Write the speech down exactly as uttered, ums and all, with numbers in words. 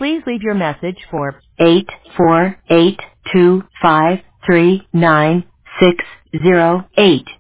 Please leave your message for eight four eight two five three nine six zero eight.